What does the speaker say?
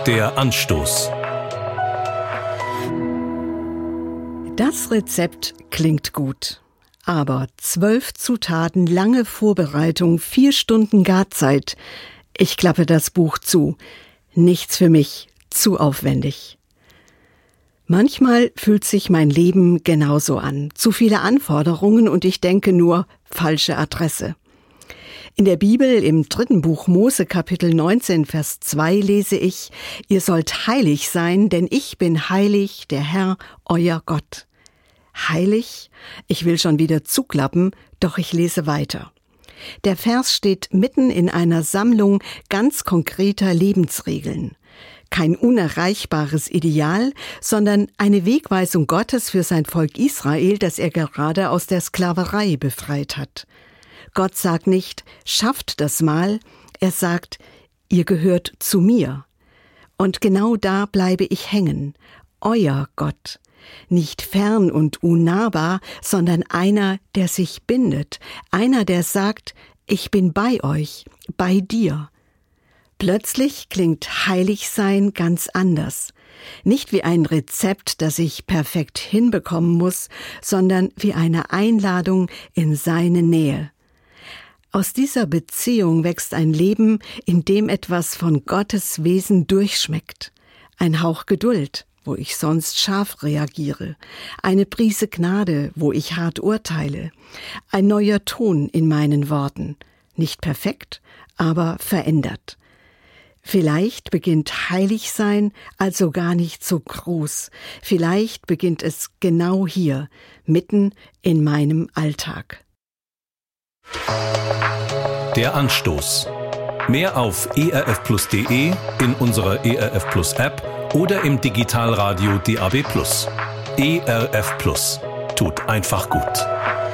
Der Anstoß. Das Rezept klingt gut. Aber 12 Zutaten, lange Vorbereitung, 4 Stunden Garzeit. Ich klappe das Buch zu. Nichts für mich, zu aufwendig. Manchmal fühlt sich mein Leben genauso an. Zu viele Anforderungen und ich denke nur, falsche Adresse. In der Bibel im 3. Buch Mose, Kapitel 19, Vers 2 lese ich: Ihr sollt heilig sein, denn ich bin heilig, der Herr, euer Gott. Heilig? Ich will schon wieder zuklappen, doch ich lese weiter. Der Vers steht mitten in einer Sammlung ganz konkreter Lebensregeln. Kein unerreichbares Ideal, sondern eine Wegweisung Gottes für sein Volk Israel, das er gerade aus der Sklaverei befreit hat. Gott sagt nicht, schafft das mal, er sagt, ihr gehört zu mir. Und genau da bleibe ich hängen, euer Gott. Nicht fern und unnahbar, sondern einer, der sich bindet, einer, der sagt, ich bin bei euch, bei dir. Plötzlich klingt Heiligsein ganz anders. Nicht wie ein Rezept, das ich perfekt hinbekommen muss, sondern wie eine Einladung in seine Nähe. Aus dieser Beziehung wächst ein Leben, in dem etwas von Gottes Wesen durchschmeckt. Ein Hauch Geduld, wo ich sonst scharf reagiere. Eine Prise Gnade, wo ich hart urteile. Ein neuer Ton in meinen Worten. Nicht perfekt, aber verändert. Vielleicht beginnt Heiligsein also gar nicht so groß. Vielleicht beginnt es genau hier, mitten in meinem Alltag. Der Anstoß. Mehr auf erfplus.de, in unserer ERF Plus App oder im Digitalradio DAB+. ERF Plus. Tut einfach gut.